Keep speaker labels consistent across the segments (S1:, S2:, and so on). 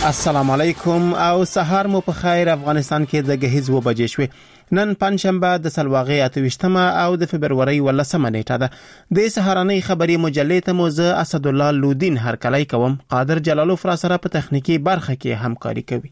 S1: السلام علیکم او سهار مو په خیر. افغانستان کې د غهیز و بجې شوې. نن پنځشنبه د سلواغې 28مه او د فبرवरी 18مه نیټه ده. د سهارنۍ خبري مجلې ته موزه اسد الله لودین هرکلی کوم. قادر جلالوف را سره په تخنیکی برخه کې همکاري کوي.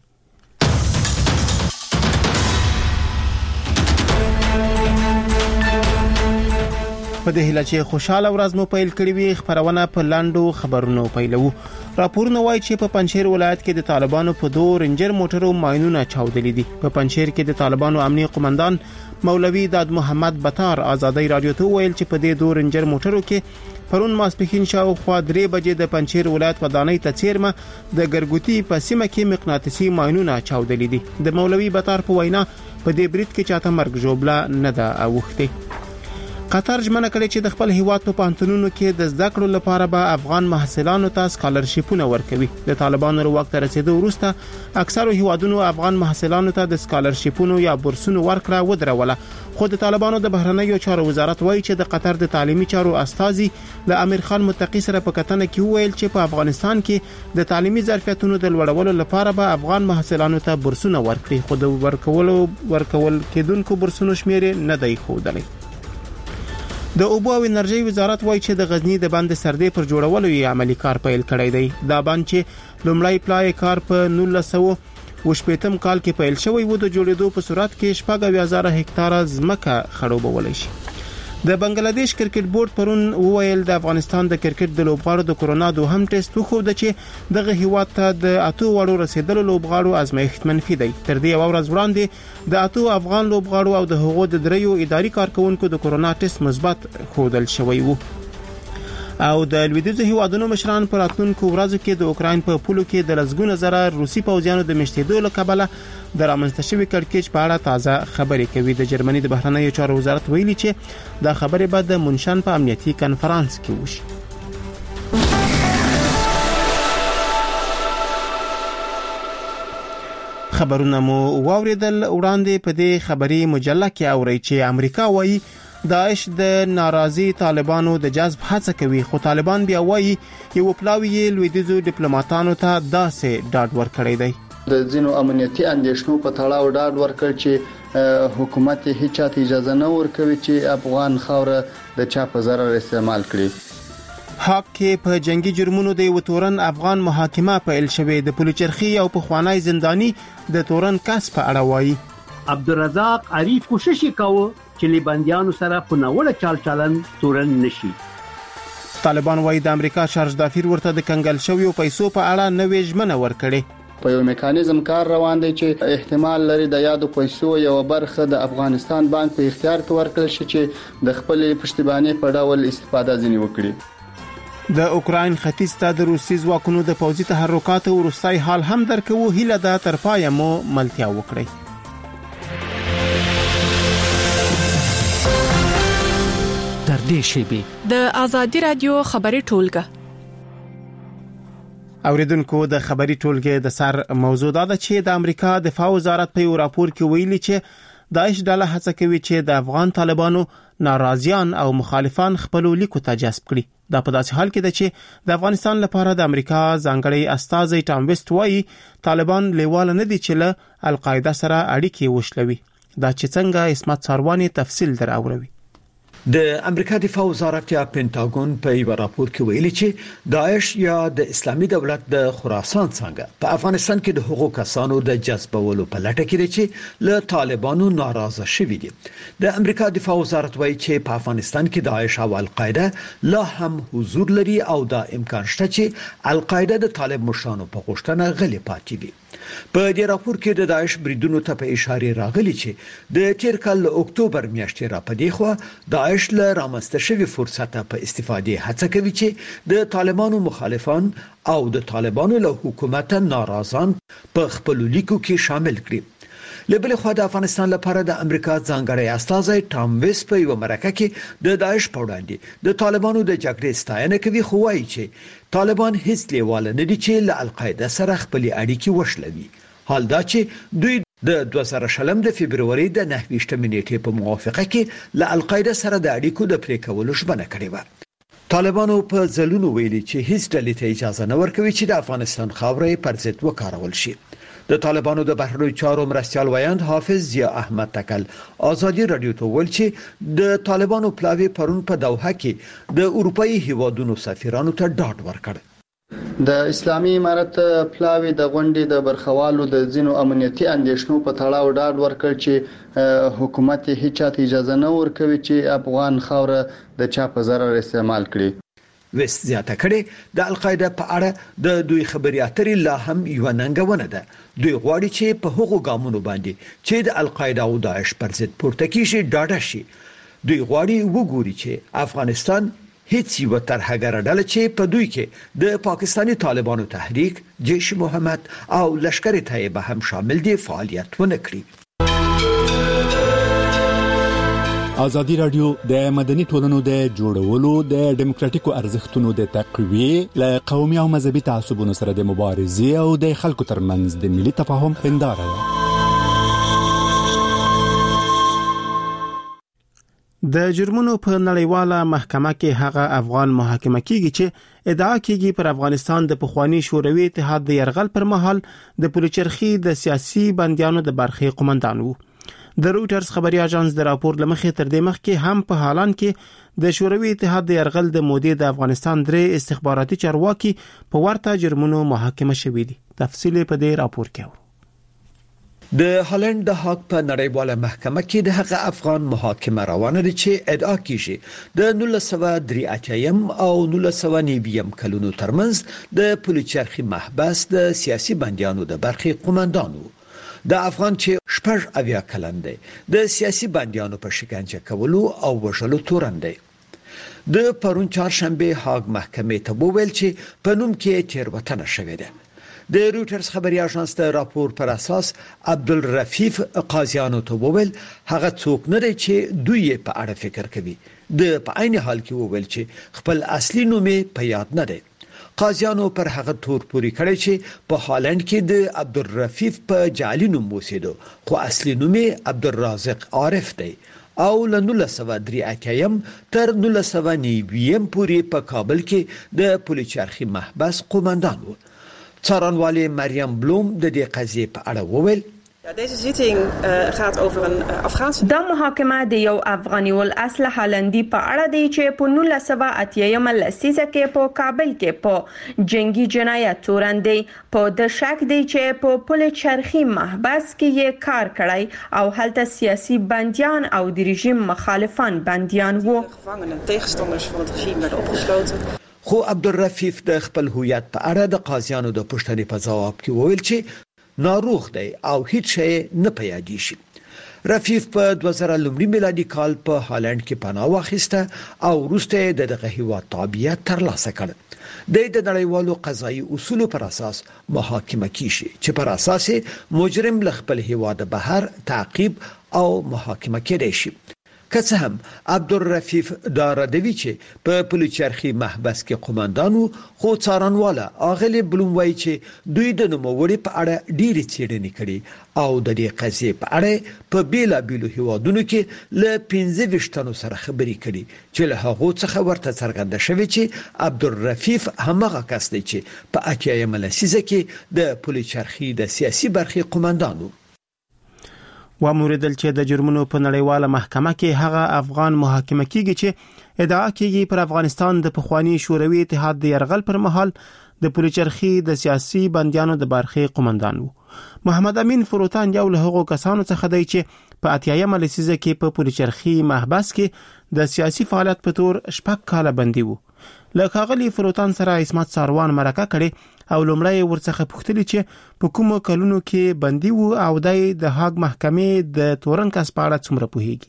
S1: په دې هیله چې خوشاله ورځ مو پیل کړی وي. خبرونه په لاندو خبرونو پیلو. راپورونه وایي چې په پنجشیر ولایت کې د طالبانو په 2 رنجر موټرو ماینونه چاودلې دي. په پنجشیر کې د طالبانو امنیتي قومندان مولوی داد محمد بطار آزادۍ رادیو ته ویل چې په دې 2 رنجر موټرو کې پرون ماسپښین شاوخوا 3 بجې د پنجشیر ولایت ودانۍ ته چیرمه د ګرګوتی په سیمه کې مقناطیسي ماینونه چاودلې دي. د مولوی بطار په وینا په دې برید کې چاته مرګ جوړه نه ده اوخته. قطر ژمنه کړې چې د خپل هیواد په پانتونونو کې د زده کړو لپاره به افغان محصلانو ته سکالرشیپونه ورکوي. د طالبانو وخت رسیدو وروسته اکثرو هیوادونو افغان محصلانو ته د سکالرشیپونو یا بورسونو ورکړه ودروله. خو د طالبانو د بهرنیو چارو وزارت وایي چې د قطر د تعلیمي چارو استاذي ل امیر خان متقی سره په کتنه کې ویل چې په افغانستان کې د تعلیمي ظرفیتونو د لوړولو لپاره به افغان محصلانو ته بورسونه ورکړي. خو د ورکول کېدونکو بورسونو شمیر نه دی ښودلی. د اوبو او انرژي وزارت وایي چې د غزنی د بند سردې پر جوړولو یې عملی کار پیل کړی دی. دا بند چې لومړی پلای کار په 1980 کال کې پیل شوی و د جوړېدو په صورت کې 4000 هکتاره ځمکه خړوبولای شي. د بنگلاديش کرکټ بورډ پرون وویل د افغانستان د کرکټ د لوبغاړو د کورونا دوهم ټیسټ وخود چې دغه هیواد ته د 8 وړو رسیدلو لوبغاړو ازمایښت منفي دی. تر دې ورځ وړاندې د 8 افغان لوبغاړو او د هغو د 3 اداري کارکونکو د کورونا ټیسټ مثبت خودل شوی وو. او د لویدیځو هیوادونو مشران پر راتلونکو ورځو کې د اوکراین په پولو کې د لسګونه زره روسي پوځیانو د مشتیدو لکبله د رامنځته شوی کړکېچ په اړه تازه خبرې کوي. د جرمني د بهرنیو چارو وزارت ویلي چې دا خبرې به د منشن په امنیتي کانفرنس کې وشي. خبرونه مو واوریدل. وړاندې په دې خبري مجله کې اوري چې امریکا وایي داعش د ناراضي طالبانو د جذب هڅه کوي. خو طالبان بیا وایي یو پلاوی لویدیځو ډیپلوماټانو ته داسې ډاډ ورکړی دی.
S2: د ځینو امنیتي اندیشنو په تړاو ډاډ ورکړ چې حکومت هیڅ چاته اجازه نه ورکوي چې افغان خاوره د چا په ضرر استعمال کړي.
S1: حق کې په جنگي جرمونو د وتورن افغان محاکمه پیل شوې. د پولیچرخي او په خوانای زندانی د تورن کس په اړه وایي
S3: عبدالرزاق عریف کوشش وکاوه چې لیباندیانو سره په ناوړه چال چلن تورن نشي.
S1: طالبان وایي د امریکا شارج دافیر ورته د کنګل شویو پیسو په اړه نوې ژمنه ورکړي.
S2: په یو میکانیزم کار روان دی چې احتمال لري د یادو پیسو یو برخه د افغانستان بانک په اختیار کې ورکړل شي چې د خپل پښتیباني په ډول استفاده ځنی وکړي.
S1: د اوکراین ختیځ ته د روسي ځواکونو د پوځي تحرکاتو وروستي حال هم درکو. هیله ده تر پایه مو ملتیا وکړي.
S4: در دې شیبه
S5: د آزادي رادیو خبري ټولګه
S1: اوریدونکو د خبري ټولګه د سر موضوع ده چې د امریکا دفاع وزارت په یو راپور کې ویلي چې داعش ډله هڅه کوي چې د افغان طالبانو ناراضیان او مخالفان خپل لیکو ته جذب کړي. دا په داسې حال کې ده چې د افغانستان لپاره د امریکا ځانګړی استازی ټام ویسټ وایي طالبان لیواله نه دي چې له القاعده سره اړیکې وشلوي. دا چې څنګه اسمت ساروانی تفصیل دراوړي.
S4: د امریکا دفاع وزارت یا پینټاګون په یو راپور کې ویلي چې داعش یا د اسلامي دولت د خراسان څنګه په افغانستان کې د حقوقو کسانو د جذبولو په لټه کې دي چې له طالبانو ناراضه شوي دي. د امریکا دفاع وزارت وایي چې په افغانستان کې داعش او القاعده لا هم حضور لري او دا امکان شته چې القاعده د طالب مشرانو په غوښتنه غلي پاتې وي. په دې راپور کې د داعش بریدونو ته په اشاره راغلي چې د تیر کال اکتوبر میاشتې را پدې خو داعش له رامنځته شوی فرصت په استفاده هڅه کوي چې د طالبانو مخالفان او د طالبانو له حکومت ناراضان په خپل لیکو کې شامل کړي. لبل خو د افغانستان لپاره د امریکا ځانګړی استازی ټام ویسټ په یو مرکه کې د داعش په وړاندې د طالبانو د جګړې ستاینه کوي. خو وايي چې طالبان هیڅ لیواله نه دي چې له القاعده سره خپل اړیکې وشلوي. حال دا چې دوی د 2020 د فبرवरी د 9 نیټې په موافقه کې له القاعده سره د اړیکو د پرې کولو ژمنه کړې و. طالبانو په ځلونو ویلي چې هیڅ ډلې ته اجازه نه ورکوي چې د افغانستان خاورې پر ضد وکارول شي. د طالبانو د بهرنیو چارو مرستیال ویاند حافظ ضیا احمد تکل ازادي رادیو ته ویل چې د طالبانو پلاوی پرون په دوحه کې د اروپאי هیوادونو سفیرانو ته ډاډ ورکړ.
S2: د اسلامي امارت پلاوی د غونډې د برخوالو د ځینو امنیتي اندېښنو په تړاو ډاډ ورکړ چې حکومت هیڅ چاته اجازه نه ورکوي چې افغان خاوره د چا په ضرر استعمال کړي.
S4: وست زیاته کړي د القاعده په اړه د دوی خبري اترې لا هم یو ننګونه ده. دوی غواړي چې په هغو ګامونو باندې چې د القاعده او داعش پر ضد پورته کیږي ډاډه شي. دوی غواړي وګوري چې افغانستان هیڅ یو ترهګر ډله چې په دوی کې د پاکستانی طالبانو تحریک، جیش محمد او لشکر طیبه هم شامل دي فعالیت ونه کړي.
S6: ازادي رادیو د مدني ټولنو د جوړولو د ډیموکراتیکو ارزښتونو د تقویه له قومي او مذهبي تعصبونو سره د مبارزې او د خلکو ترمنځ د ملي تفاهم هنداره ده.
S1: د جرمونو په نړیواله محکمه کې هغه افغان محاکمه کیږي چې ادعا کیږي پر افغانستان د پخوانی شوروي اتحاد د يرغل پر مهال د پولیچرخي د سیاسي بنديانو د برخې قومندان وو. د رويټرز خبري اژانس د راپور لمخې تر دې مخکې هم په حالان کې د شوروي اتحاد د يرغل د مودې د افغانستان درې استخباراتي چارواکي په ورته جرمونو محاکمه شوي دي. تفصیل په دې راپور کې
S4: د هالند د هاګ په نړیواله محکمه کې د هغه افغان محاکمه روانه ده چې ادعا کیږي د 1983 او 1990 کلونو ترمنځ د پولیچرخي محبس د سیاسي بنديانو د برخې قومندانو د افغان چې شپږ اویا کلن دی د سیاسي بنديانو په شکنجه کولو او وژلو تورن دی. د پرون چهارشنبه هاګ محکمې ته وویل چې په نوم کې تیروتنه شوې ده. د رويټرز خبري اژانس د راپور پر اساس عبدالرفیف قاضیانو ته وویل هغه څوک نه دی چې دوی په اړه فکر کوي. د په عین حال کې وویل چې خپل اصلي نوم په یاد نه دی. قاضیانو پر هغه تور پوری کړی چې په هالند کې د عبدالرفیف په جعلي نوم وسیدو خو اصلي نوم عبدالرازق عارف دی او له 1983 تر 1990 پورې په کابل کې د پولیچرخي محبس قومندان و. څارنوالې مریم بلوم د دې قضیې په اړه وویل
S7: Deze zitting gaat over een Afghaanse...
S8: دا محاکمه د یو افغاني ول اصل هالندي په اړه دی چې په 1980 لسیزه کې په کابل کې په جنگي جنایت تورندې په د شک دی چې په پولیچرخي محبس کې یې کار کړی او هلته سیاسي بنديان او د رژیم مخالفان بنديان وو.
S7: Gevangenen tegenstanders van het regime werden opgesloten.
S4: خو عبدالرفیف د خپل هویت په اړه د قاضیانو د پوښتنې په ځواب کې وویل چې ناروغ دی او هیڅ شی نه پیادي شي. رفیف په 2000 میلادي کال په هالند کې پناه واخیسته او وروسته د دغه هیواد تابعیت ترلاسه کړ. د نړیوالو قضایي اصولو پر اساس محاکمه کیږي چې پر اساس مجرم له خپل هیواد بهر تعقیب او محاکمه کېدای شي. که څه هم عبدالرفیف داردوی چې په پولیچرخي محبس کې قومندانو خو څارنواله اغلی بلوم وایي چې دوی د نوموړي په اړه ډېری څېړنې کړي او د دې قضیې په اړه په بیلابیلو هیوادونو کې له 15 تنو سره خبرې کړي چې له هغو څخه ورته څرګنده شوې چې عبدالرفیف همغه کس دی چې په 80 لسیزه کې د پولیچرخي د سیاسي برخې قومندانو
S1: واموریدل چې د جرمونو په نړیواله محکمه کې هغه افغان محاکمه کیږي چې ادعا کوي پر افغانستان د پخوانی شوروي اتحاد د يرغل پر مهال د پولیچرخي د سیاسي بنديانو د برخې قومندان وو. محمد امین فروتان یو له هغو کسانو څخه دی چې په 80 لسیزه کې په پولیچرخي محبس کې د سیاسي فعالیت په تور شپږ کاله بندي وو. له ښاغلي فروتان سره عصمت ساروان مرکه کړي او لومړی ورڅخه پوښتنه چې په کومو کلونو کې بندي وو او د هاګ محکمې د تورن کس په اړه څومره پوهیږي.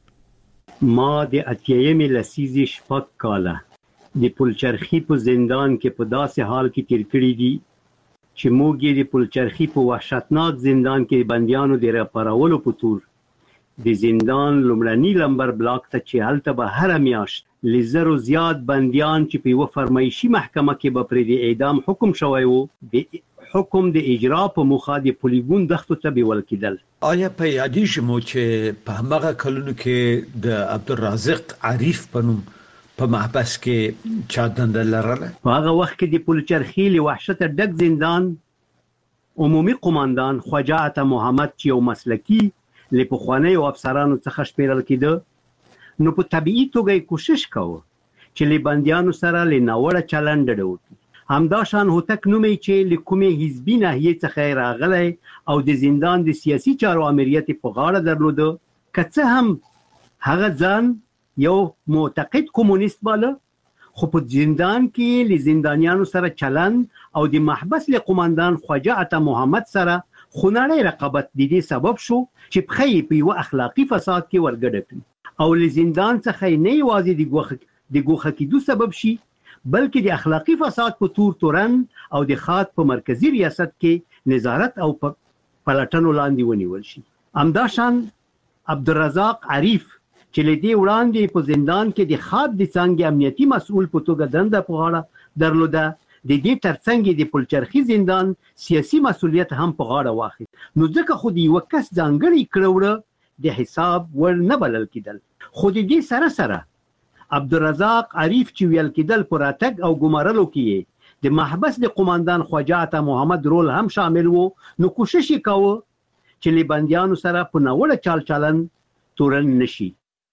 S3: ما د 80 لسیزې شپږ کاله د پولیچرخي په زندان کې په داسې حال کې تیر کړی دي چې موږ د پولیچرخي په وحشتناک زندان کې بنديانو د راپارولو په تور د زندان لومړني لمبر بلاک ته چې هلته به هر میاشت لزر زیات بنديان چې په یو فرمایشي محکمه کې به پر د اعدام حکم شوی وو د حکم د اجرا په مخه د پولیګون دښتو ته بیول کېدل.
S4: آیا په یادې شمو چې په هغه کلونو کې د عبدالرازق عارف په نوم په محبس کې چا دنده لرله.
S3: په هغه وخت کې د پلچرخي له وحشت ډک زندان عمومي قوماندان خواجه عطا محمد چې یو مسلکی له پخوانیو افسرانو څخه شمیرل کېده، نو په طبيعي توګه کوشش کاوه چې له بنديانو سره له ناوړه چلند وکړي. همدا شان هوتک نومي چې له کومې حزبي ناحیې څخه راغلی او د زندان د سیاسي چارو امریت په غاړه درلوده، که څه هم هغه ځان یو معتقد کمونیست باله، خو په زندان کې له زندانیانو سره چلند او د محبس له قوماندان خواجه عطا محمد سره خونړی رقابت د دې سبب شو چې په یو اخلاقی فساد کې ورګډ کړي او له زندان څخه نه یوازې د ګوښه کېدو سبب شي، بلکې د اخلاقی فساد په تور تورن او د خاط په مرکزی ریاست کې نظارت او پلټنو لاندې ونیول شي. همدا شان عبدالرزاق عریف چې لدی وړاندې په زندان کې د خاط د څنګه امنیتي مسؤل په توګه دنده په غاړه درلوده، د دې ترڅنګ د پلچرخي زندان سیاسي مسؤلیت هم په غاړه واخیست. نو ځکه خو د یو کس ځانګړی کړوړه د حساب ور نه بلل کېدل. خو د دې سره سره عبدالرزاق عریف چې ویل کېدل پر اتګ او ګمارلو کې د محبس د قوماندان خواجه عطا محمد رول هم شامل وو، نو کوشش یې کاوه چې له بندیانو سره په ناوړه چال چلن تورن نشي.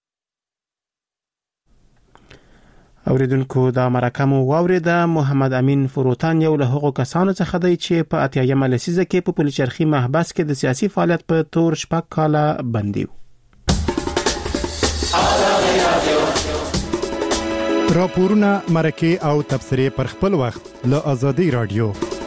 S1: اوریدونکو دا مرکه مو واوریده. محمد امین فروتان یو له هغو کسانو څخه دی چې په 80مه لسیزه کې په پلچرخي محبس کې د سیاسي فعالیت په تور 6 کاله بندي و.
S9: راپورونه مرکه او تبصره پر خپل وخت له ازادي رادیو.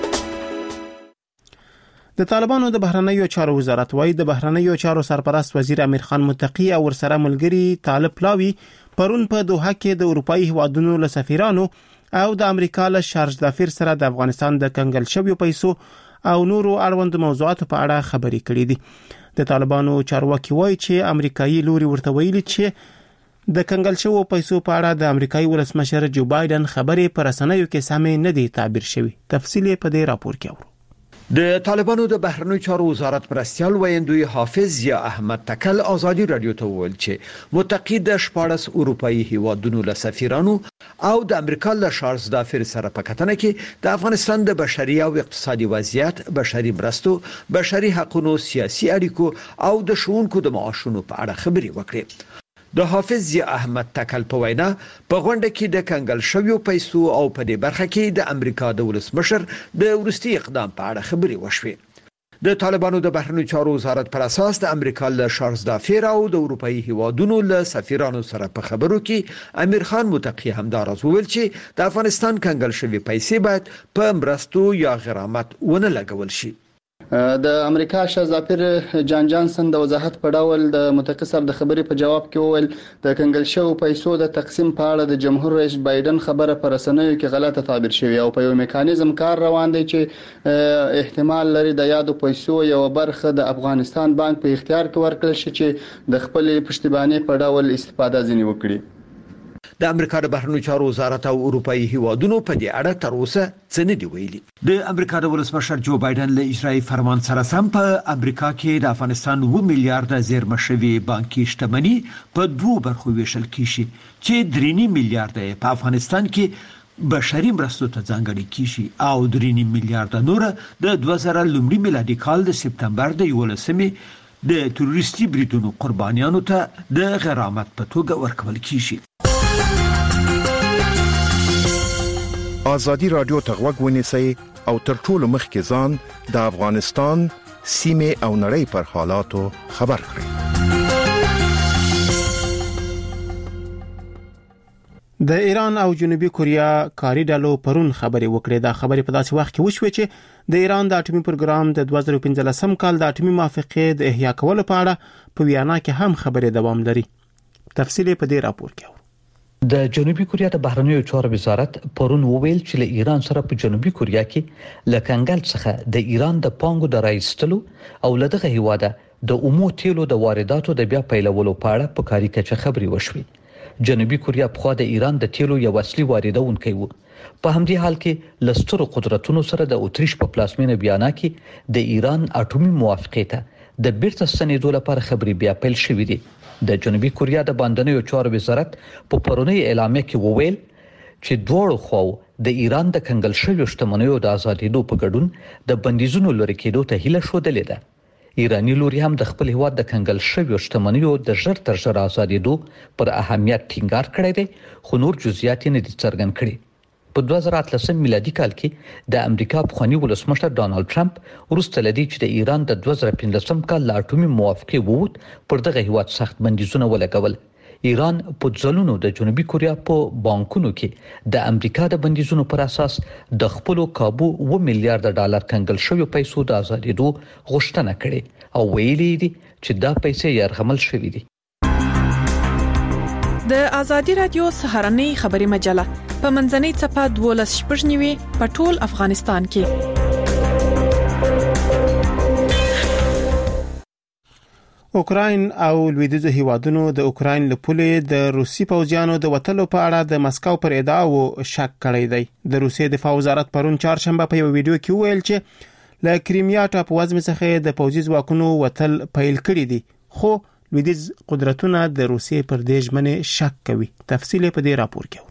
S1: د طالبانو د بهرنیو چارو وزارت وايي د بهرنیو چارو سرپرست وزیر امیر خان متقی او ورسره ملګری طالب لاوی پرون په دوحه کې د اروپאי هوادونو له سفیرانو او د امریکا له شارج دافیر سره د افغانستان د کنګل شویو پیسو او نورو اړوند موضوعاتو په اړه خبرې کړې دي. د طالبانو چارواکي وايي چې امریکایي لوري ورته ویلي چې د کنګل شویو پیسو په اړه د امریکایي ولسمشر جو بایدن خبرې پر رسنیو کې سمې نه دي تعبیر شوی. تفصیل په دې راپور کې اورو.
S4: د طالبانو د بهرنیو چارو وزارت پرستیال ویندوی حافظ یا احمد تکل ازادي رادیو ته ویل چې متقی د 14 اروپאי هیوادونو له سفیرانو او د امریکا له شارج دافیر سره په کتنه کې د افغانستان د بشري او اقتصادي وضعیت، بشري مرستو، بشري حقوقو، سیاسي اړیکو او د شونکو د معاشونو په اړه خبرې وکړې. د حافظ یا احمد تکل په وینا په غونډه کې د کنګل شویو پیسو او په دې برخه کې د امریکا د ولسمشر د ورستي اقدام په اړه خبرې وشوې. د طالبانو د بهرنیو چارو وزارت پر اساس د امریکا له شارج دافیر او د اروپאי هیوادونو له سفیرانو سره په خبرو کې امیر خان متقی همدار وویل چې د افغانستان کنګل شوی پیسې باید په مرستو یا غرامت ونه لګول شي.
S2: د امریکا شارج دافیر جان جانسن د وضاحت په ډول د متقی سره د خبرې په جواب کې وویل د کنګل شوی پیسو د تقسیم په اړه د جمهور رئیس بایدن خبره پر رسنیو کې غلطه تعبیر شوی او په یو میکانیزم کار روان دی چې احتمال لري د یادو پیسو یو برخه د افغانستان بانک په اختیار کې ورکړل شي چې د خپل پښتیبانې په ډول استفاده ځنی وکړي.
S4: د امریکا د بهرنیو چارو وزارت او اروپאי هیوادونو په دې اړه تر اوسه څه نه دی ویلي. د امریکا د ولسمشر جو بایدن له اجرایي فرمان سره سم په امریکا کې د افغانستان 2 میلیارډ زیرمه شوی بانکي شتمنۍ په 2 برخو ویشل کیږي چې 3 میلیارډ په افغانستان کې بشري مرستو ته ځانګړي کیږي او 3 میلیارډ نور د 2000 میلادي کال د سپتمبر د 11مې د تروریستي بریدونو قربانیانو ته د غرامت په توګه ورکول کیږي.
S10: ازادي رادیو ته غوږ ونیسئ او تر ټولو مخکې ځان د افغانستان سیمه او نړۍ پر حالاتو خبر کړئ.
S1: د ایران او جنوبي کوریا کاري ډلو پرون خبرې وکړې. دا خبرې په داسې وخت کې وشوې چې د ایران د اټومي پروګرام د 2015 کال د اټومي موافقې د احیا کولو په اړه په ویانا کې هم خبرې دوام لري. تفصیل په دې راپور کې.
S11: د جنوبي کوریا د بهرنیو چارو وزارت پرون وویل چې له ایران سره په جنوبي کوریا کې له کنګل څخه د ایران د پانګو د راایستلو او لدغه هیواده د اومو تیلو د وارداتو د بیا پیلولو په اړه په کاری کې خبري وشوي. جنوبي کوریا په خوا د ایران د تیلو یو اصلي واردونکی و. په همدې حال کې لستر قدرتونو سره د اتریش په پلاسمینه بیانا کې د ایران اټومي موافقه ته د بیرته ستنېدو لپاره خبري بیا پیل شوې دي. د جنوبي کوریا د باندنیو چارو وزارت په پرونی اعلامیه کې وویل چې دوړو خو د ایران د کنګل شویو شتمنیو د ازادېدو په ګډون د بندیزونو لري کېدو ته هیله شودلې ده. ایرانی لوري هم د خپل هیواد د کنګل شویو شتمنیو د ژر تر ژره ازادېدو پر اهمیت ټینګار کړی دی، خو نور جزئیات یې نه دي څرګند کړي. په 2013 میلادي کال کې د امریکا پخوانی ولسمشر ډانلډ ټرمپ وروسته لدی چې د ایران د 2015 کال لا اټومي موافقه ووت پر دغه هیواد سخت بندیزونه ولګول. ایران په ځلونو د جنوبي کوریا په بانکونو کې د امریکا د بندیزونو پر اساس د خپل کابو 1 میلیارډ ډالر کنګل شوی پیسو د ازادېدو غوښتنه کړې او ویلي دي چې دا پیسې یرغمل شوې دي.
S5: د ازادي رادیو سهارنۍ خبري مجله په منځنۍ صفحه 12 په ټول افغانستان کې.
S1: اوکراین او لویدیځو هیوادونو د اوکراین له پولې د روسي پوځیانو د وټلو په اړه د مسکو پر ادعاو شک کړی دی. د روسي دفاع وزارت پرون چهارشنبه په یو ویډیو کې ویل چې له کریمیا ټاپووزمې څخه د پوځي ځواکونو وټل پیل کړی دي، خو لویدیځ قدرتونه د روسي پر دې ژمنې شک کوي. تفصیل په دې راپور کې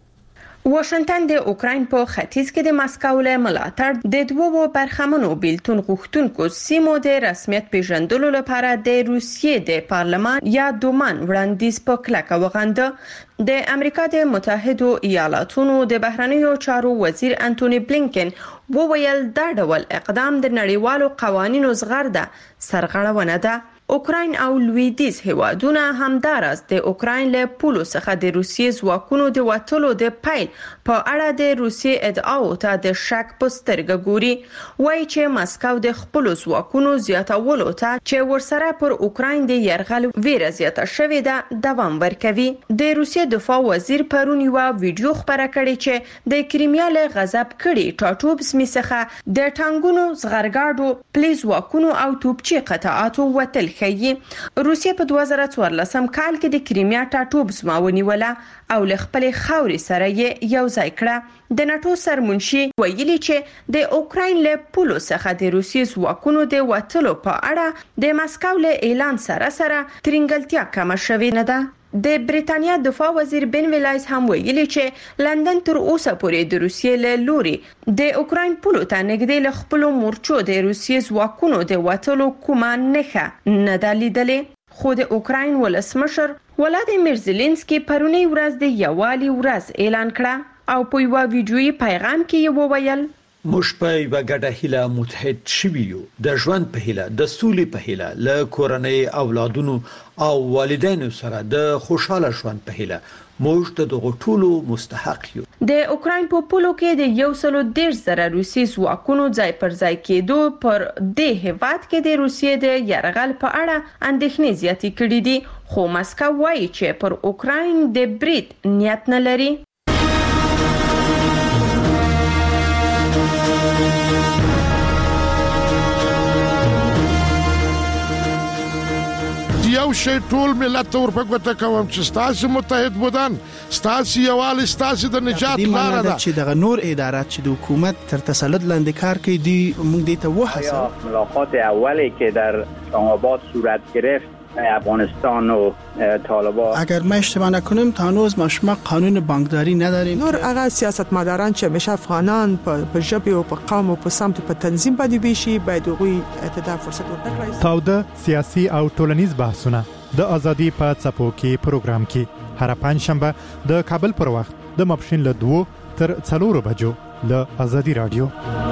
S8: واشنگټن د اوکراین په ختیځ کې د مسکو له ملاتړ د دوو برخمنو بیلتون غوښتونکو سیمو د رسمیت پیژندلو لپاره د روسیې د پارلمان یا دومان وړاندیز په کلکه وغنده. د امریکا د متحدو ایالاتونو د بهرنیو چارو وزیر انټونی بلینکن وویل دا ډول اقدام د نړیوالو قوانینو زغرده سرغړونه ده. اوکراین او لویدیځ هیوادونه همدارس د اوکراین له پولو څخه د روسیې ځواکونو د وټلو د پیل په اړه د روسیې ادعاو ته د شک په سترګه ګوري. وایي چې مسکو د خپل ځواکونو زیاتولو ته چې ورسره پر اوکراین د يرغل ویره زیاته شوې ده دوام ورکوي. د روسیې دفاع وزیر پرون یو ویډیو خبره کړې چې د کریمیا له غضب کړي ټاټوبسمې څخه د ټانګونو زغرګاډو پلیز ځواکونو او توپچي قطعاتو وټل خي. روسیه په 2014 کال کې د کریمیا ټاټوبسمه ونیوله او له خپل خاورې سره یې یو ځای کړه. د ناتو سرمنشي ویلي چې د اوکراین له پولو څخه د روسیې ځواکونو د وټلو په اړه د مسکو له اعلان سره ترنګلتیا کم شوې نه ده. د بریتانیا دفاع وزیر بن ویلایس هم ویلي چې لندن تر اوسه پورې د روسیې له لوري د اوکراین پولو ته نږدې له خپل مورچو د روسیې ځواکونو د وټلو کومه نښه نه ده لیدلې. خو د اوکراین ولسمشر ولادیمیر زيلنسکي پرونی ورځ د یووالي ورځ اعلان کړه او په یو ویډیويي پیغام کې وویل
S4: موږ په یو ګډه هیله متحد شویو د ژوند په هیله د سولې په هیله له کورنۍ اولادونو او والدینو سره د خوشاله ژوند په هیله موږ د دغه ټولو مستحق یو.
S8: د اوکراین په پولو کې د 110,000 روسي ځواکونو ځای پر ځای کېدو پر دې هیواد کې د روسیې د يرغل په اړه اندېښنې زیاتې کړې دي، خو مسکو وایي چې پر اوکراین د برید نیت نه لري.
S12: یو شی ټول ملت ورپکوته کوم چې تاسو متحد بودن تاسو یوال تاسو د نجات لار ده
S13: چې دغه نور ادارات چې د حکومت تر تسلط لاندې کار کوي دی موږ دې ته وحسه.
S14: ملاقات اولی که در اسلام‌آباد صورت گرفت افغانستان و طالبان
S13: اگر ما اشتباه نکنیم تا هنوز ما قانون بانکداری نداریم.
S15: نور هغه سیاستمداران چې همیشه افغانان په ژبه او په قوم او په سمت په تنظیم باندې ویشي باید غوي ته فرصت ورکړي.
S9: تاوده سیاسي او ټولنیز بحثونه د ازادي په څپو کې پروګرام کې هر پنځشنبه د کابل پر وخت د ماپښین له 2 تر 4 بجو له ازادي رادیو.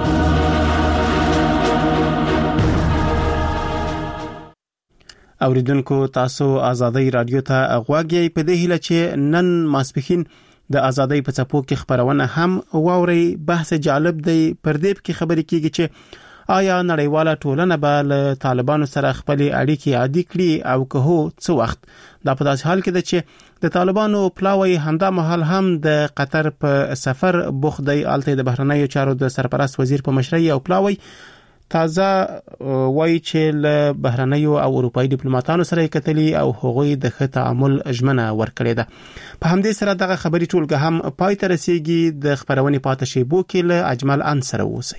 S1: اوریدونکو تاسو ازادي رادیو ته غواړئ په دې هیله چې نن ماسپخین د ازادي په څپو کې خبرونه هم واوري. بحث جالب دی پر دې کې خبرې کیږي چې آیا نړیواله ټولنه به له طالبانو سره خپل اړیکې عادي کړي او که هو څه وخت. دا په داسې حال کې ده چې د طالبانو پلاوی همدا مهال هم د قطر په سفر بوخت دی. آلته د بهرنیو چارو د سرپرست وزیر په مشرۍ او پلاوی تازه وایي چې له بهرنیو او اروپایي ډیپلوماټانو سره کتلی او هغوی د ښه تعامل ژمنه ورکړې ده. په همدې سره دغه خبري ټولګه هم پای ته رسیږي. د خبرونې پاتې شیبو کې له اجمل ان سره اوسئ.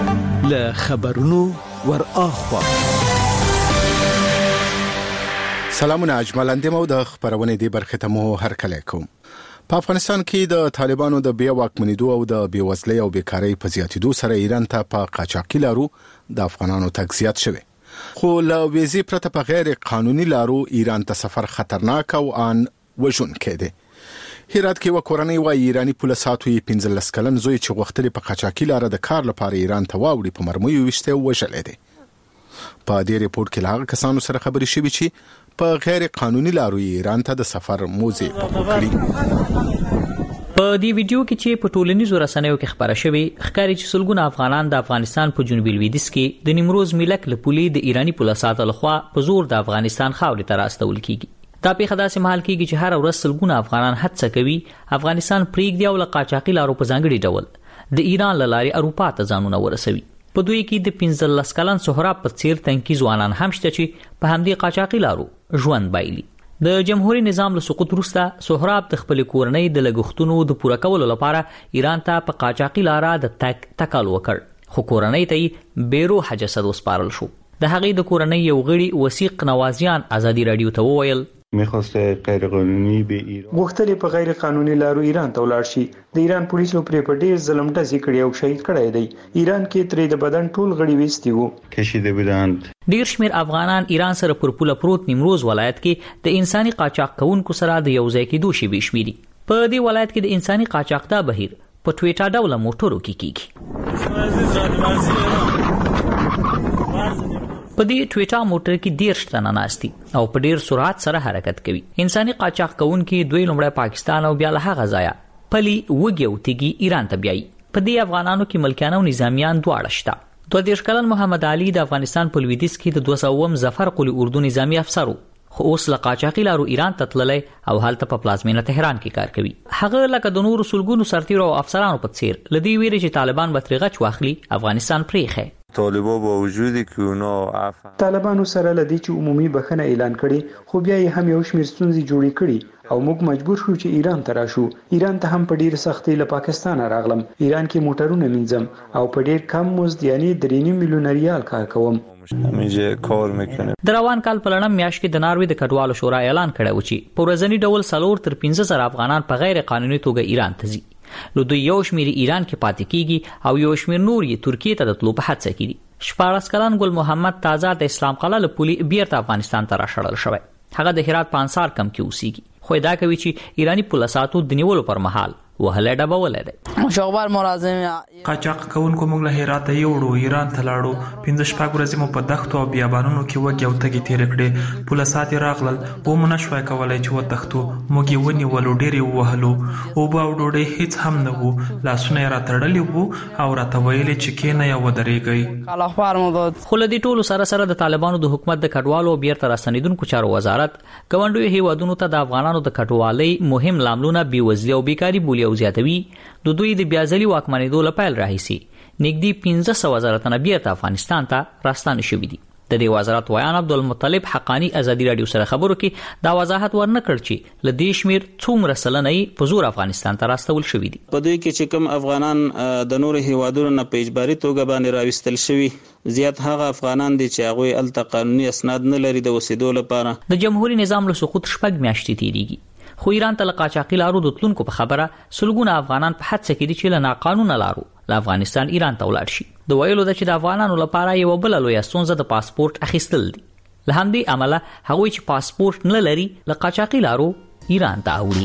S4: له خبرونو ور اخوا
S10: سلامونه اجمل مو د خبرونه دی برخه ته مو هرکلی کوم. په افغانستان کې د طالبانو د بیا واکمنېدو او د بیوزلۍ او بیکاری په زیاتېدو سره ایران ته په قاچاقي لارو د افغانانو تګ زیات شوی. خو له ویزې پرته په غیر قانوني لارو ایران ته سفر خطرناک او ان وژونکی دی. هرات کې وکورنۍ وایي ایرانی پولیساتو یې 15 کلن زوی چې غوښتل په قاچاقي لار د کار لپاره ایران ته واوړي په مرمیو وشته وژلې دي. په دې ریپورت کې لاغ کسانو سره خبرې شوې چې په غیر قانوني لارو ایران ته د سفر موزه وکړي.
S16: په دې ویډیو کې چې په ټولنیزو رسنیو کې خبره شوې ښکاري چې سلګونه افغانان د افغانستان په جنوبي لویدیځ کې د نیمروز ملک له پولي د ایرانی پولیساتو لخوا په زور د افغانستان خاورې ته راستول کیږي. دا پیښه داسې مهال کیږي چې هر ورځ سلګونه افغانان هڅه کوي افغانستان پریږدي او له قاچاقي لارو په ځانګړي ډول د ایران له لارې اروپا ته ځانونه ورسوي. په دوی کې د 15 کلن سهراب په څیر تنکي ځوانان هم شته چې په همدې قاچاقي لارو ژوند بایلي. د جمهوریت نظام له سقوط وروسته سهراب د خپل کورنۍ د لګښتونو د پوره کولو لپاره ایران ته په قاچاقي لاره د تک تکل وکړ، خو کورنۍ ته بیروح جسد وسپارل شو. د هغې د کورنۍ یو غړي وثیق نوازیان ازادي رادیو ته وویل
S17: میخواسته غیر قانوني به ایران غوښتل په غیر قانوني لارو ایران ته ولاړ شي. د ایران پولیسو پرې په ډیر ظلم ډزې کړې او شهید کړی دی. ایران کې ترې د بدن ټول غړي وېستي وو. کشیده بدن
S16: ډیر شمیر افغانان ایران سره پر پوله پروت نیمروز ولایت کې د انساني قاچاق کوونکو سره د یو ځای کېدو شی بشمیري. په دې ولایت کې د انساني قاچاق دا بهیر په ټویټر ډول موټرو کې کیږي. په دې ټویټر موټر کې 10 تنه ناشتي او په ډیر سرعت سره حرکت کوي. انساني قاچاق کوونکي دوی لومړی پاکستان او بیا له هغه ځایه پلي وګي او تیږي ایران ته بیایي. په دې افغانانو کې ملکیان او نظامیان دواړه شته. 22 کلن محمد علي د افغانستان په لویدیځ کې د 200 ظفر قلی اردو نظامی افسر خو اوس له قاچاقي لارو ایران ته تللی او هلته په پلازمینه تهران کې کار کوي. هغه لکه د نورو سلګونو سرتیرو او افسرانو په څیر لدی ویری چې طالبان به ترغچ واخلي افغانستان پریخه.
S17: طالبان با وجودی که اونا
S18: طالبانو سره لدی چې عمومي بخنه اعلان کړي خو بیا یې هم یو شمیر ستونزې جوړې کړي او موږ مجبور شو چې ایران ته راشو. ایران ته هم په ډیر سختۍ له پاکستان راغلم. ایران کې موټرونه منځم او په ډیر کم مزد یعنی 3.5 میلیون ریال کار کوم.
S17: همیشه کار میکنه.
S16: د روان کال په لړم میاشت کې د ناروې د کډوالو شورا اعلان کړی و چې په ورځنی ډول 4 تر 15 افغانان په غیر قانوني توګه ایران ته ځي. نو دوی یو شمیر ایران کې پاتې کیږي او یو شمیر نور یې ترکیه ته د تلو په هڅه کې دي. 14 کلن ګل محمد تازه د اسلام قلعه له پولي بیرته افغانستان ته راشړل شوی. هغه د هرات په انصار کم کې اوسېږي خو دا کوي چې ایرانی پولیساتو د نیولو پر مهال وهله ډبولې ده.
S19: شغبار مرازم
S20: قاچاق کوونکو موږ له هرات ته یوړو ایران ته لاړو. 15 ورځې مو په دښتو او بیابانونو کې وګي او تګي تیر کړې. پولیسات راغلل و مونږ نشوای کولای چې وتښتو. موږ یې ونیولو ډېر وهلو او با ډوډۍ هیڅ هم نه وو. لاسونه را تړلې وو او راته ویل چې کینه یا ودرېږئ.
S16: خو له دې ټولو سره د طالبانو د حکومت د کډوالو بیرته راستنیدونکو چارو وزارت ګوندوي هیوادونو ته د افغانانو د کډوالۍ مهم لاملونه بیوزلي او بیکاری بولی او زیاتوي. د دوی د بیازلي واکمنېدو لپاره راهیسي نږدې 1500 وزارتونه بیرته افغانستان ته راستانه شوي دي. د دې وزارت ویان عبدالمطلب حقانی ازادي رادیو سره خبرو کې دا وضاحت ورنکړ چې ل دې شمیر څومره سلنې په زور افغانستان ته راستول شوي دي.
S21: په دوی کې چې کوم افغانان د نور هیوادونو نه په اجباري توګه باندې راوستل شوي زیات هغه افغانان دي چې هغه الته قانوني اسناد نه لري د وسیدو لپاره.
S16: د جمهوریت نظام له سقوط شپږ میاشتې تیریږي خو ایران ته قاچاقي لارو د تلونکو په خبره سلګونه افغانان په هڅه کې دي چې له ناقانونه لارو له افغانستان ایران ته ولاړ شي. د ویلو د چې د افغانانو لپاره یو بل لوی ستونزه د پاسپورت اخیستل دي. له همدې عمله هغوی چې پاسپورت نه لري له قاچاقي لارو ایران ته اوړي.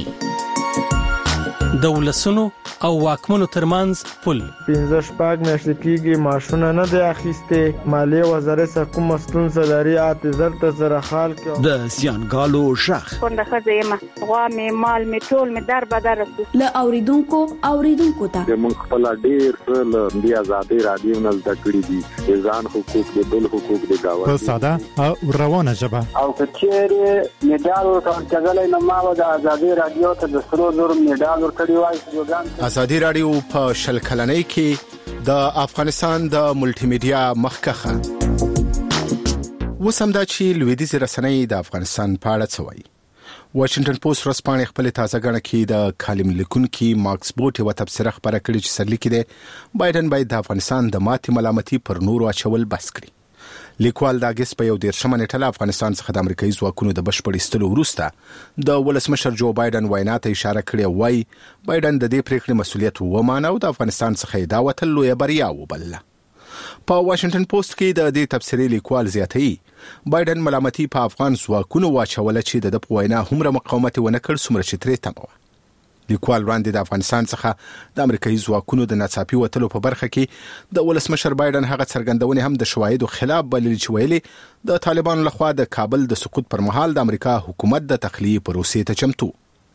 S22: د ولسونو او واکمنو ترمنځ پل
S23: 15 میاشتې کېږي ماشونه نه دی اخیسته. مالیه وزارت څخه کوم ستونزه لري اعتذار ته سره حال کې
S4: د زیانګالو شخ
S24: څنګه خزیمه غوا می مال می ټول می در بدر
S25: له اوریدونکو ته
S26: موږ خپل ډیر له دی آزادي رادیو نه زده کړی دي ځان حقوق د بل حقوق د گاوه
S9: په ساده او روانه ژبه
S26: او کچېره میډال ورکړل نه ما د آزادي رادیو ته د سرو زور میډال ورکړی وای.
S10: ازادي رادیو په شل کلنۍ کې د افغانستان د ملټي میډیا مخکخه وسم دا چې لویدیځ رسنۍ د افغانستان په اړه څه وایي. واشنگټن پوسټ ورځپاڼه خپل تازه غړ کې د کالم لیکونکي ماکس بوټ یو تبصره خبره کړې چې سرلیکي ده بایدن باید د افغانستان د ماتې ملامتي پر نورو اچول بس کړي. لیکوال د اگست په 11 نیټه افغانستان څخه د امریکایي ځواکونو د بشپړ ایستلو وروسته د ولسمشر جو بایدن وینا ته اشاره کړې وای بایدن د دې پریکړې مسؤلیت ومانه او د افغانستان څخه دا وتل لوی بریا وبلله. په واشنگټن پوسټ کې د دې تفسیري لیکوال زیاتوي بایدن ملامتي په افغان ځواکونو واچوله چې د وینا هم مقاومت ونه کړ څومره چې ترې تمه وه. لیکوال وړاندې د افغانستان څخه د امریکایي ځواکونو د ناڅاپي وتلو په برخه کې د ولسمشر بایدن هغه څرګندونې هم د شواهدو خلاف بللې چې ویلي د طالبانو لخوا د کابل د سقوط پر مهال د امریکا حکومت د تخلیه پروسې ته چمتو.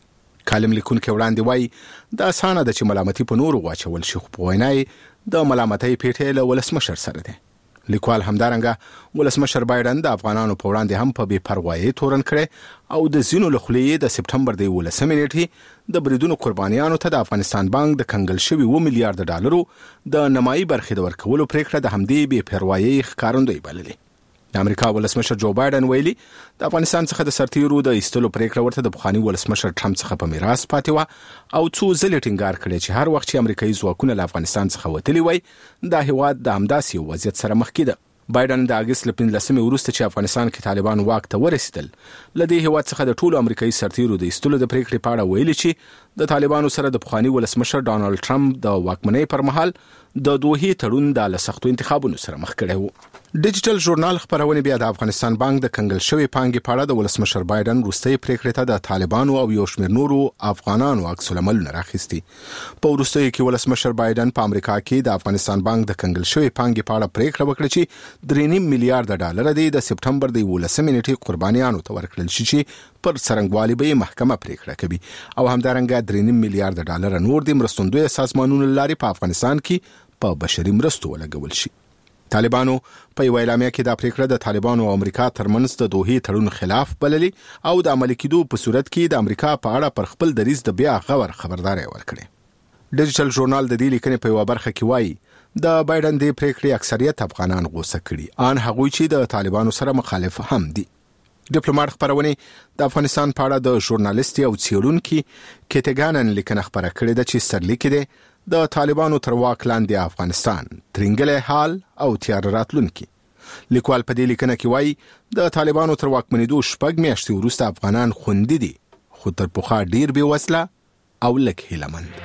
S10: کالم لیکونکي وړاندې وایي د اسانه د چې ملامتي په نورو واچول شي خو په وینا د ملامتۍ پیټه له ولسمشر سره ده. لیکوال همدارنګه ولسمشر بایدن د افغانانو په وړاندې هم په بې پروايي تورن کړي او د زینو لخلې د سپټمبر د 18 نیټې د بریدونو قربانیانو ته د افغانستان بانک د کنګل شوی $1 میلیارډ د نمایي برخې د ورکولو پریکړه د همدې بې پروايي ښکارندوی بللې. د امریکا ولسمشر جو بایدن ویلي د افغانستان څخه د سرتیرو د ایستلو پریکړه ورته د بخوانی ولسمشر ټرمپ څخه په میراث پاتې و او څو ځلې ټینګار کړی چې هر وخت چې امریکایي ځواکونه له افغانستان څخه وتلي وای د هیواد د همداسې وضعیت سره مخ کېده. بایدن د اگست ل 15 وروسته چې افغانستان کې طالبان واک ته ورسېدل لدې هیواد څخه د ټولو امریکایي سرتیرو د ایستلو د پریکړې په اړه ویلي چې د طالبانو سره د بخوانی ولسمشر ډانلډ ټرمپ د واکمنۍ پر مهال د دوه تړون د لسختو انتخابونو سره مخ کړي وو. ډیجیټل ژورنال خبرونه بیا د افغانستان بانک د کنګل شوی پانګې په اړه د ولسمشر بایدن وروستۍ پریکړې ته د طالبانو او یو شمېر نورو افغانانو عکس العمل راخیستي. په وروستۍ کې ولسمشر بایدن په امریکا کې د افغانستان بانک د کنګل شوی پانګې په اړه پریکړه وکړه چې $3.5 میلیارډ د سپټمبر د 18 نیټې قربانیانو ته ورکړل شي چې پر څرنګوالي به محکمه پریکړه کوي او همدارنګه $3.5 میلیارډ نور د مرستندوی سازمانونو لاري په افغانستان کې په بشري مرستو ولګول شي. طالبانو په یو اعلامیه کې دا پریکړه د طالبانو او امریکا ترمنځ د دوه تړون خلاف بللې او د عملي کېدو په صورت کې د امریکا په اړه پر خپل دریځ د بیا غور خبرداري ورکړي. ډیجیټل ژورنال د دې لیکنې په یو برخه کې وایي د بایدن د پریکړې اکثریت افغانان غوسه کړي ان هغوی چې د طالبانو سره مخالف هم دي. ډیپلوماټ خبرونه د افغانستان په اړه د ژورنالیست او څېړونکي کیټګانن لیکنه خبره کړې ده چې سرلیک دی د طالبانو تر واک لاندې افغانستان ترنګلې حال او تیار راتلونکي. لیکوال په دې لیکنه کې وایي د طالبانو تر واکمنېدو 6 میاشتې وروسته افغانان خوندي دي خو تر پخوا ډیر بې وسله او لږ هیلهمند.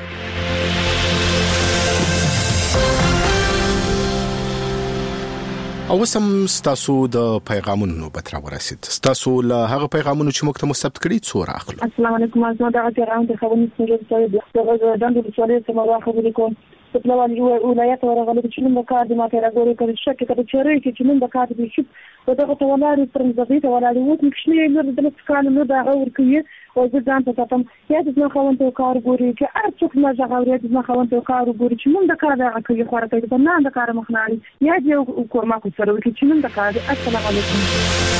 S10: او سم ستاسو د پیغامونو نوبت را ورسید. ستاسو له هغه پیغامونو چې موږ ته مستفد کړي څو راخلو.
S2: السلام علیکم زما د پیغام د خبرې سره د خبرو د سوالې سره خبرې کوم. په پلوان ولایت ورغلو چې نن د کار د ماته راغوري کړي شکه کړي چې نن د کار د شپ او دغه ټولاري پر مزغې ته ولادي وو چې نو د لسکان نو دا اور کوي او ځان ته تاسو یا د خوند او کار ګوري چې ارڅوک ما ځغوري د خوند او کار ګوري چې نن د کار د کوي خوره کوي په نن د کار مخناري یا دې کومه کو سره وکړي چې نن د کار. السلام علیکم.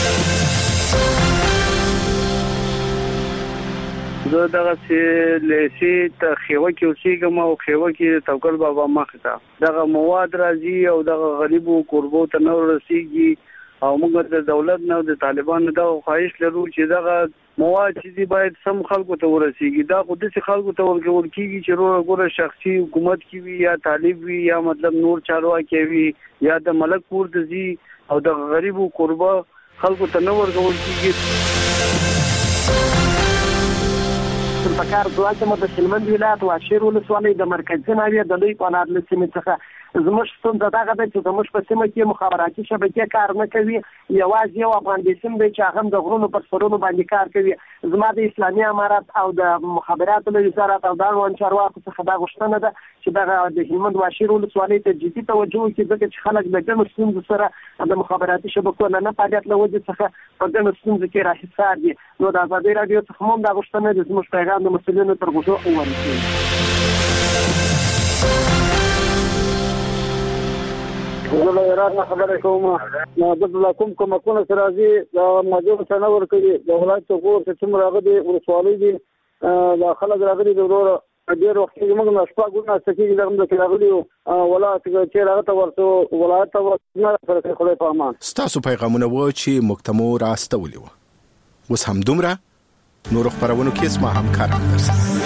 S3: زه دغه چې لسی ته خیوه کې اوسېږم او خیوه کې توکل بابا مخته دغه مواد راځي او دغه غریبو قربو ته نور رسیږي او موږ د دولت نه د طالبانو د خواهش لرو چې دغه مواد چې باید سم خلکو ته ورسیږي. دا خو د خلکو ته ورکول کیږي چې ګوره شخصي حکومت کی وي یا طالب وي یا مطلب نور چارواکي وي یا د ملک پور د زی او د غریبو قربا خلکو ته نور ورکول کیږي.
S6: پکار دوه چې مو د شلمند ولایت واشیر ولسوالۍ د مرکزي ناویه د لوی پنار لسمې څخه زموږ ستونزه دغه ده چې زموږ په سیمه کې مخابراتي شبکې کار نه کوي. یوازې یو افغان سیم دی چې هغه د غرونو پر سرونو باندې کار کوي. زما د اسلامي امارات او د مخابراتو له وزارت او د اړوند چارواکو څخه دا غوښتنه ده چې دغه د هلمند واشیر ولسوالۍ ته جدي توجه وکړي ځکه چې خلک د ګڼو ستونزو سره د مخابراتي شبکو نه فعالیت له وجې څخه په ګڼو ستونزو کې راحصار دي. نو د ازادي راډیو څخه هم دا غوښتنه ده زموږ پیغام د مسؤلینو تر غوږو ورسوي.
S26: زه له ایران نه خبرې کوم. نو د کوم کومه سرازي د ماجور څنګه ورکړي د ولایت څخه چې څومره غدي ورسوالي دي د خلک راغلي د ورور ډیر وخت کې موږ نشپا ګورنه سکیږي دغه د راغلي ولایت چې راغته ورته ولایت ورته نه خلک په امان.
S10: ستاسو پیغامونه و چې مکتمو راستولي و. اوس هم دومره نور خبرونه کې اسمه هم کار درس